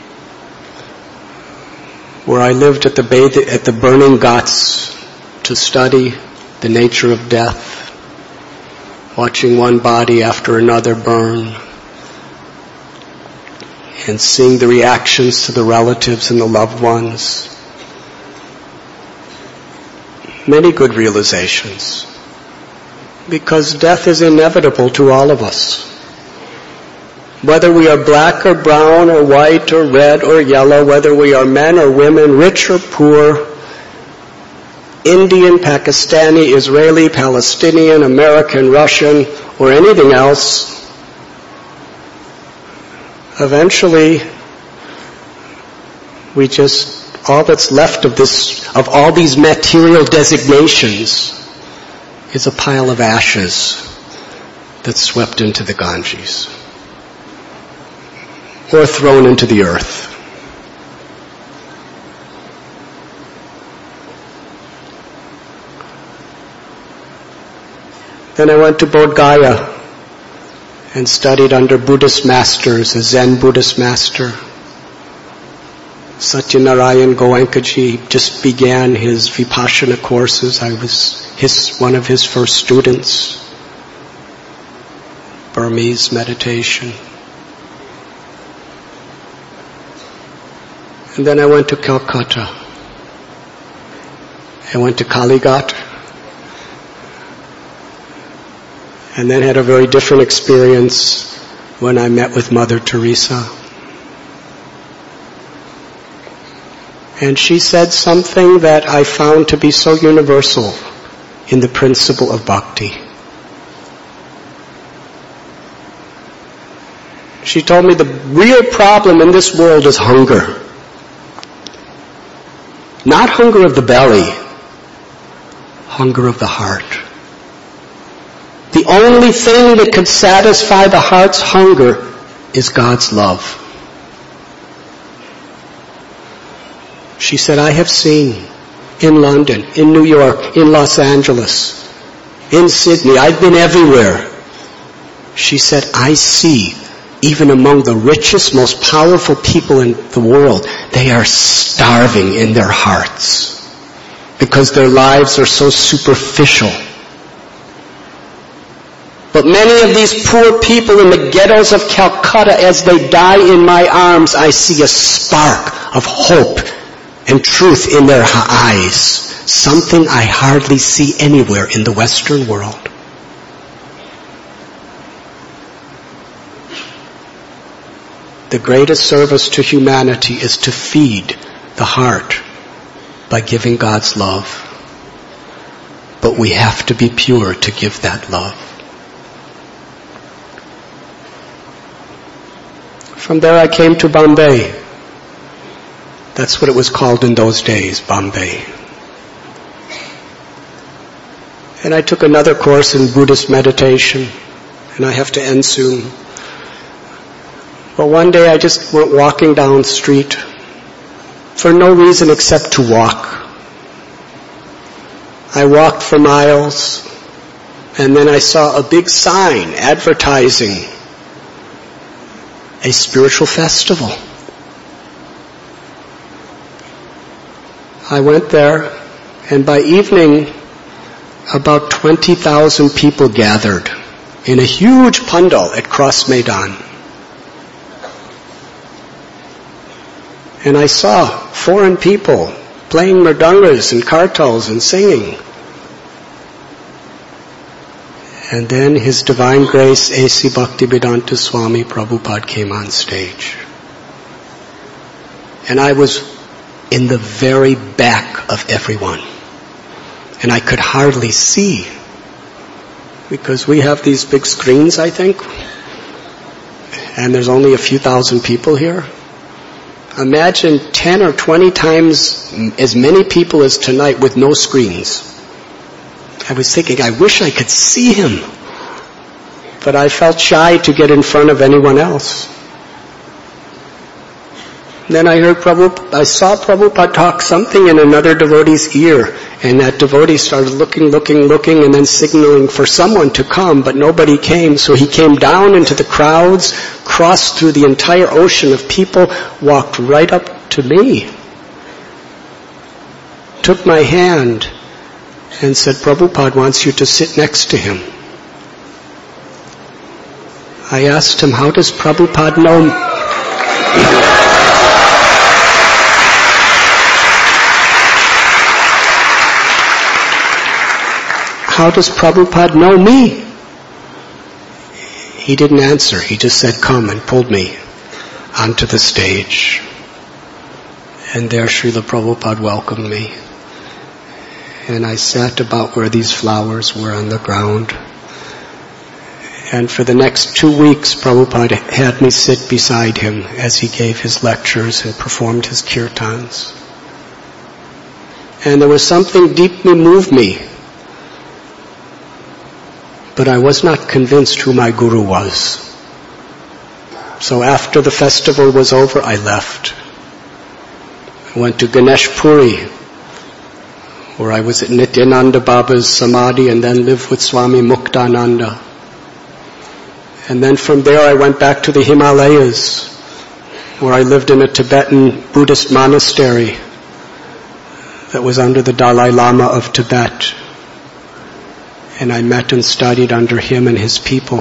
where I lived at the burning ghats to study the nature of death, watching one body after another burn, and seeing the reactions to the relatives and the loved ones. Many good realizations, because death is inevitable to all of us. Whether we are black or brown or white or red or yellow, whether we are men or women, rich or poor, Indian, Pakistani, Israeli, Palestinian, American, Russian, or anything else, eventually all that's left of all these material designations is a pile of ashes that's swept into the Ganges or thrown into the earth. Then I went to Bodh Gaya and studied under Buddhist masters, a Zen Buddhist master. Satyanarayan Goenkaji just began his Vipassana courses. I was one of his first students. Burmese meditation. And then I went to Calcutta. I went to Kalighat. And then had a very different experience when I met with Mother Teresa. And she said something that I found to be so universal in the principle of bhakti. She told me the real problem in this world is hunger. Not hunger of the belly, hunger of the heart. The only thing that could satisfy the heart's hunger is God's love. She said, I have seen in London, in New York, in Los Angeles, in Sydney. I've been everywhere. She said, I see, even among the richest, most powerful people in the world, they are starving in their hearts because their lives are so superficial. But many of these poor people in the ghettos of Calcutta, as they die in my arms, I see a spark of hope and truth in their eyes. Something I hardly see anywhere in the Western world. The greatest service to humanity is to feed the heart by giving God's love. But we have to be pure to give that love. From there I came to Bombay. That's what it was called in those days, Bombay. And I took another course in Buddhist meditation, and I have to end soon. But one day I just went walking down the street for no reason except to walk. I walked for miles, and then I saw a big sign advertising a spiritual festival. I went there, and by evening, about 20,000 people gathered in a huge pandal at Cross Maidan. And I saw foreign people playing mridangas and kartals and singing. And then His Divine Grace A.C. Bhaktivedanta Swami Prabhupada came on stage. And I was in the very back of everyone. And I could hardly see, because we have these big screens, I think, and there's only a few thousand people here. Imagine 10 or 20 times as many people as tonight with no screens. I was thinking, I wish I could see him. But I felt shy to get in front of anyone else. Then I saw Prabhupada talk something in another devotee's ear, and that devotee started looking, and then signaling for someone to come, but nobody came, so he came down into the crowds, crossed through the entire ocean of people, walked right up to me, took my hand, and said, Prabhupada wants you to sit next to him. I asked him, how does Prabhupada know? How does Prabhupada know me? He didn't answer. He just said, come, and pulled me onto the stage. And there Srila Prabhupada welcomed me. And I sat about where these flowers were on the ground. And for the next 2 weeks, Prabhupada had me sit beside him as he gave his lectures and performed his kirtans. And there was something deeply moved me. But I was not convinced who my guru was. So after the festival was over, I left. I went to Ganesh Puri, where I was at Nityananda Baba's Samadhi and then lived with Swami Muktananda. And then from there I went back to the Himalayas, where I lived in a Tibetan Buddhist monastery that was under the Dalai Lama of Tibet. And I met and studied under him and his people.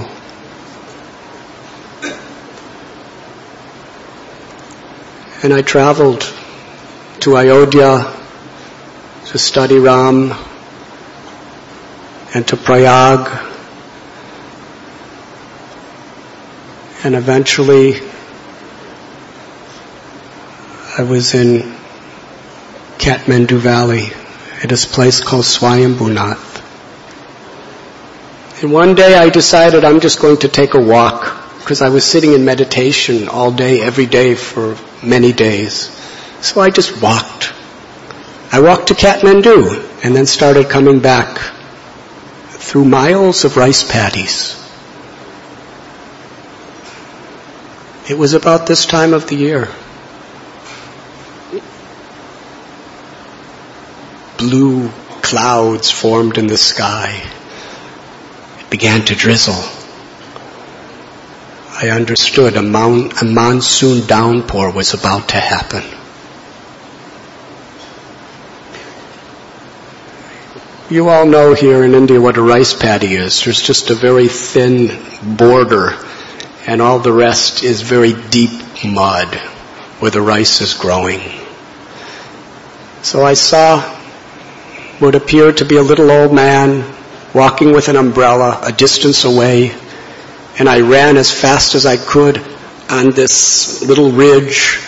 And I traveled to Ayodhya to study Ram, and to Prayag, and eventually I was in Kathmandu Valley at this place called Swayambhunath. And one day I decided I'm just going to take a walk, because I was sitting in meditation all day, every day for many days. So I just walked. I walked to Kathmandu and then started coming back through miles of rice paddies. It was about this time of the year. Blue clouds formed in the sky. began to drizzle. I understood a monsoon downpour was about to happen. You all know here in India what a rice paddy is. There's just a very thin border, and all the rest is very deep mud where the rice is growing. So I saw what appeared to be a little old man walking with an umbrella a distance away, and I ran as fast as I could on this little ridge.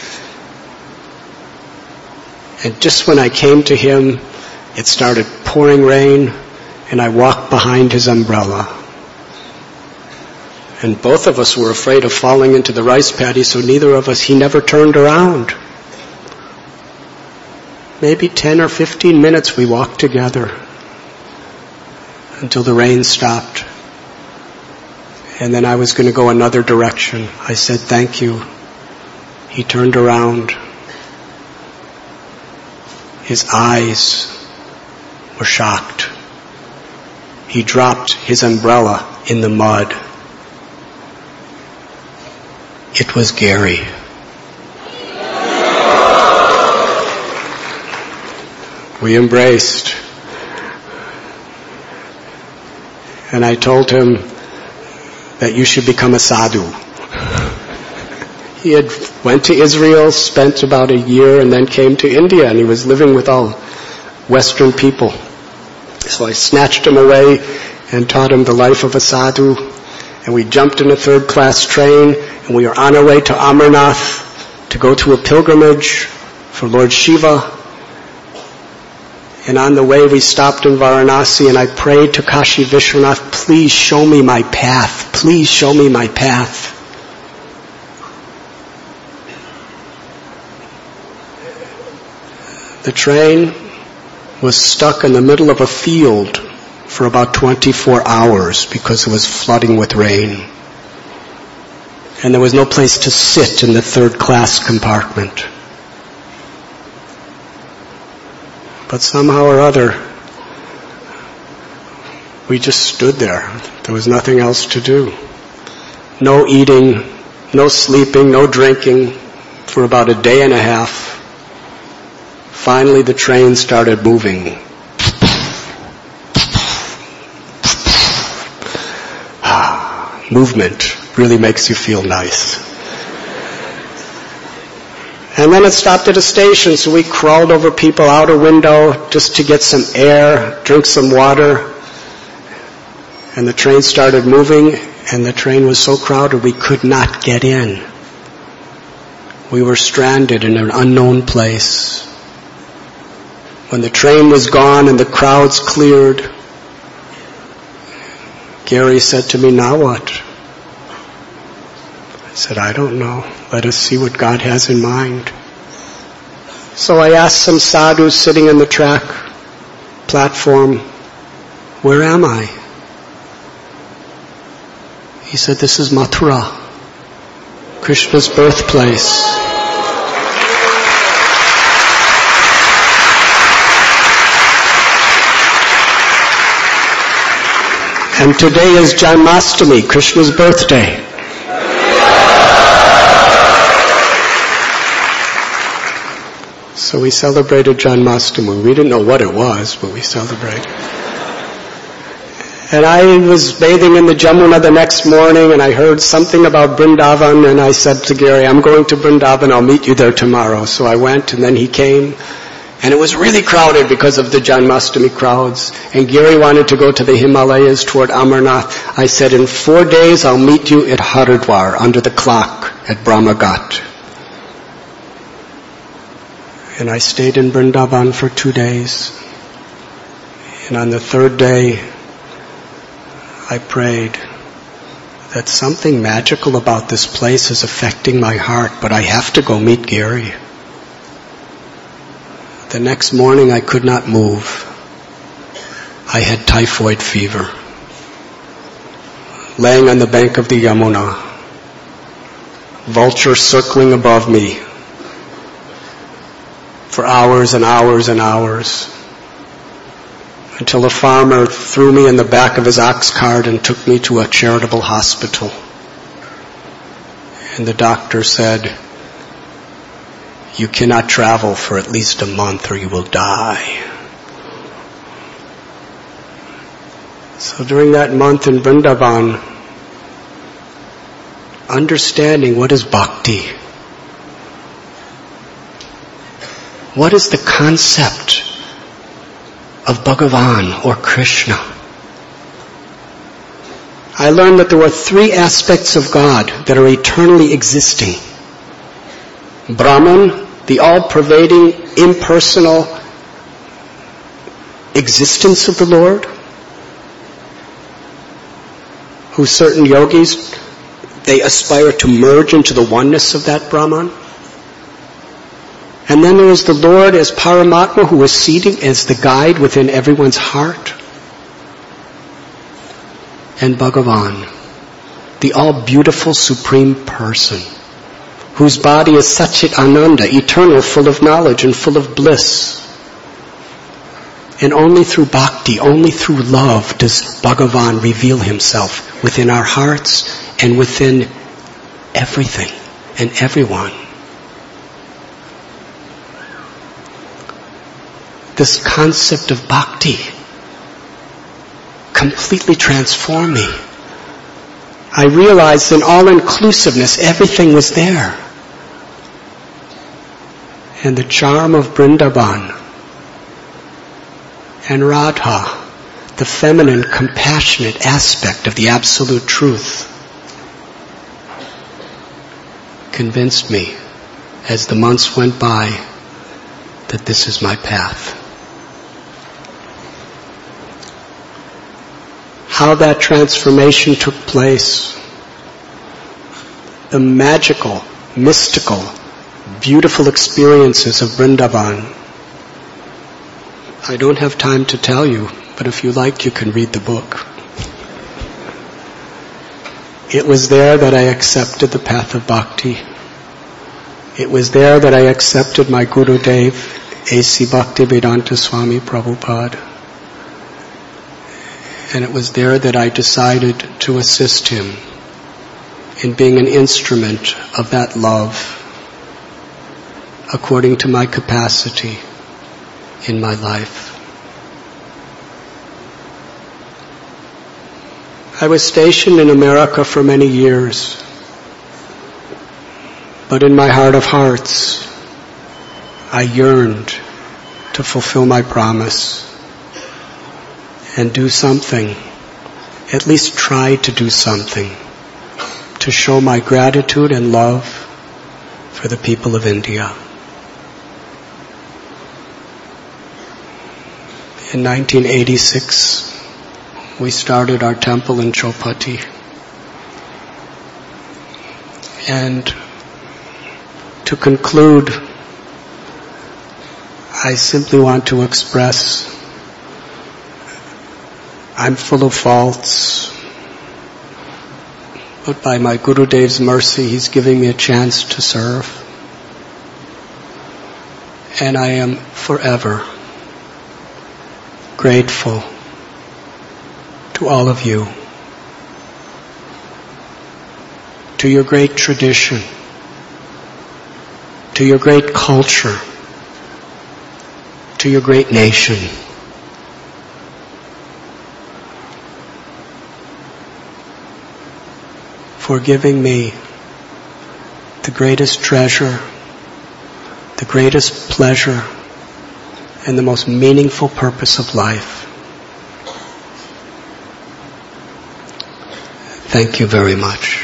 And just when I came to him, it started pouring rain, and I walked behind his umbrella. And both of us were afraid of falling into the rice paddy, so he never turned around. Maybe 10 or 15 minutes we walked together until the rain stopped. And then I was going to go another direction. I said, "Thank you." He turned around. His eyes were shocked. He dropped his umbrella in the mud. It was Gary. We embraced. And I told him that you should become a sadhu. He had went to Israel, spent about a year, and then came to India, and he was living with all Western people. So I snatched him away and taught him the life of a sadhu. And we jumped in a third-class train, and we were on our way to Amarnath to go to a pilgrimage for Lord Shiva. And on the way we stopped in Varanasi, and I prayed to Kashi Vishwanath, "Please show me my path. Please show me my path." The train was stuck in the middle of a field for about 24 hours because it was flooding with rain. And there was no place to sit in the third-class compartment. But somehow or other, we just stood there. There was nothing else to do. No eating, no sleeping, no drinking for about a day and a half. Finally, the train started moving. Movement really makes you feel nice. And then it stopped at a station, so we crawled over people out a window just to get some air, drink some water. And the train started moving, and the train was so crowded we could not get in. We were stranded in an unknown place. When the train was gone and the crowds cleared, Gary said to me, "Now what?" I said, "I don't know. Let us see what God has in mind." So I asked some sadhus sitting in the track platform, "Where am I?" He said, "This is Mathura, Krishna's birthplace." And today is Janmashtami, Krishna's birthday. So we celebrated Janmashtami. We didn't know what it was, but we celebrated. And I was bathing in the Jamuna the next morning, and I heard something about Vrindavan, and I said to Gary, "I'm going to Vrindavan, I'll meet you there tomorrow." So I went, and then he came. And it was really crowded because of the Janmashtami crowds. And Gary wanted to go to the Himalayas toward Amarnath. I said, "In 4 days I'll meet you at Haridwar under the clock at Brahmaghat." And I stayed in Vrindavan for 2 days. And on the third day, I prayed that something magical about this place is affecting my heart, but I have to go meet Gary. The next morning I could not move. I had typhoid fever. Laying on the bank of the Yamuna, vultures circling above me for hours and hours and hours. until a farmer threw me in the back of his ox cart and took me to a charitable hospital. And the doctor said, "You cannot travel for at least a month or you will die." So during that month in Vrindavan, understanding what is bhakti, what is the concept of Bhagavan or Krishna, I learned that there were three aspects of God that are eternally existing. Brahman, the all-pervading, impersonal existence of the Lord, who certain yogis, they aspire to merge into the oneness of that Brahman. And then there is the Lord as Paramatma, who is seated as the guide within everyone's heart. And Bhagavan, the all-beautiful Supreme Person, whose body is Satchit Ananda, eternal, full of knowledge and full of bliss. And only through bhakti, only through love does Bhagavan reveal himself within our hearts and within everything and everyone. This concept of bhakti completely transformed me. I realized in all-inclusiveness, everything was there. And the charm of Vrindavan and Radha, the feminine, compassionate aspect of the absolute truth, convinced me as the months went by that this is my path. How that transformation took place, the magical, mystical, beautiful experiences of Vrindavan. I don't have time to tell you, but if you like, you can read the book. It was there that I accepted the path of bhakti. It was there that I accepted my Gurudev, A.C. Bhaktivedanta Swami Prabhupada. And it was there that I decided to assist him in being an instrument of that love according to my capacity in my life. I was stationed in America for many years, but in my heart of hearts, I yearned to fulfill my promise and do something, at least try to do something, to show my gratitude and love for the people of India. In 1986, we started our temple in Chowpatty. And to conclude, I simply want to express I'm full of faults, but by my Gurudev's mercy, he's giving me a chance to serve. And I am forever grateful to all of you, to your great tradition, to your great culture, to your great nation. For giving me the greatest treasure, the greatest pleasure, and the most meaningful purpose of life. Thank you very much.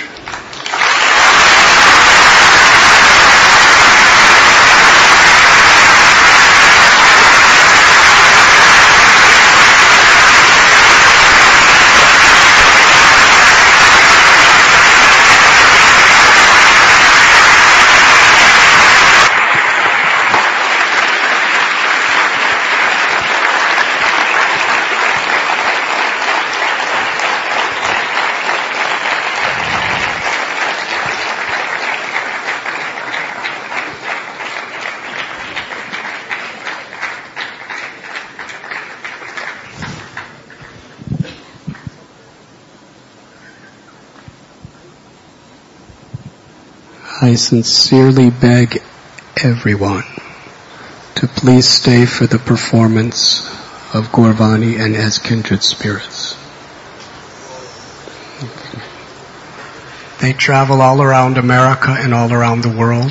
I sincerely beg everyone to please stay for the performance of Gaurvani and As Kindred Spirits. They travel all around America and all around the world.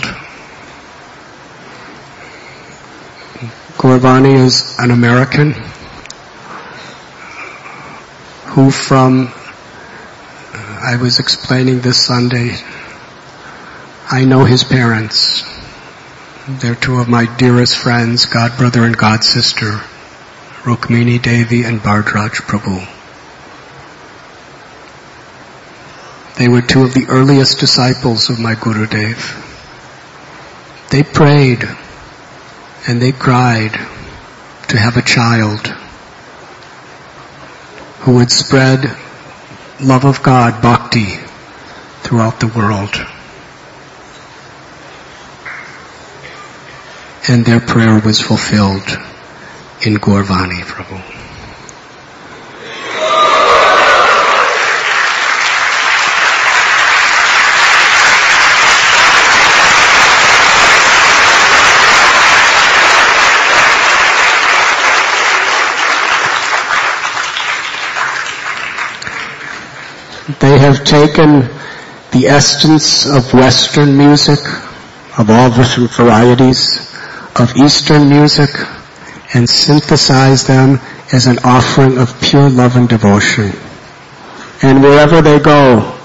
Gaurvani is an American who I was explaining this Sunday, I know his parents. They're two of my dearest friends, godbrother and godsister, Rukmini Devi and Bhardraj Prabhu. They were two of the earliest disciples of my Gurudev. They prayed and they cried to have a child who would spread love of God, bhakti, throughout the world. And their prayer was fulfilled in Gaurvani Prabhu. They have taken the essence of Western music, of all different varieties, of Eastern music, and synthesized them as an offering of pure love and devotion. And wherever they go,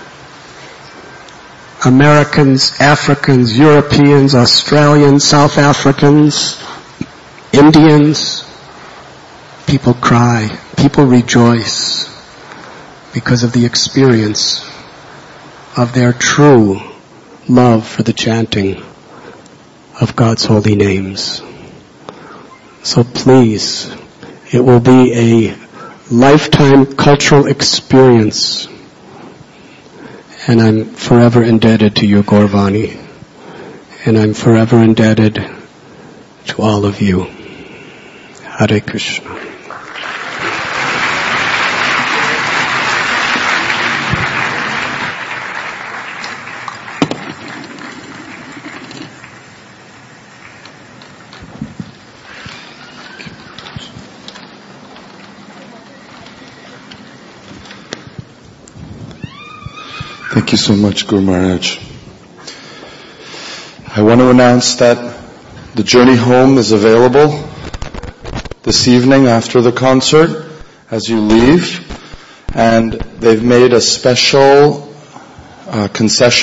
Americans, Africans, Europeans, Australians, South Africans, Indians, people cry, people rejoice because of the experience of their true love for the chanting of God's holy names. So please, it will be a lifetime cultural experience, and I'm forever indebted to you, Gaurvani, and I'm forever indebted to all of you. Hare Krishna. Thank you so much, Guru Maharaj. I want to announce that the journey home is available this evening after the concert as you leave, and they've made a special concession